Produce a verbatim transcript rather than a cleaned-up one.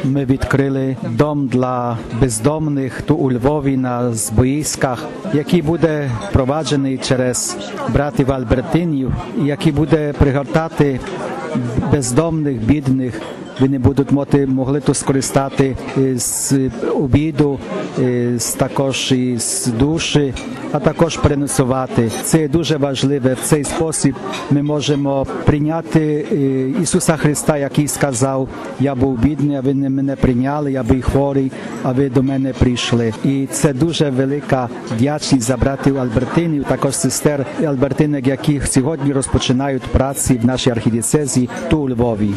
ми відкрили дом для бездомних тут у Львові на Збоїськах, який буде впроваджений через братів Альбертинів, який буде пригортати бездомних, бідних. Вони будуть мати, могли тут скористати з обіду, з, також і з душі, а також переносувати. Це дуже важливо. В цей спосіб ми можемо прийняти Ісуса Христа, який сказав: «Я був бідний, а ви мене прийняли, я був хворий, а ви до мене прийшли». І це дуже велика вдячність за братів Альбертинів, також сестер Альбертинок, які сьогодні розпочинають праці в нашій архідієцезі тут у Львові.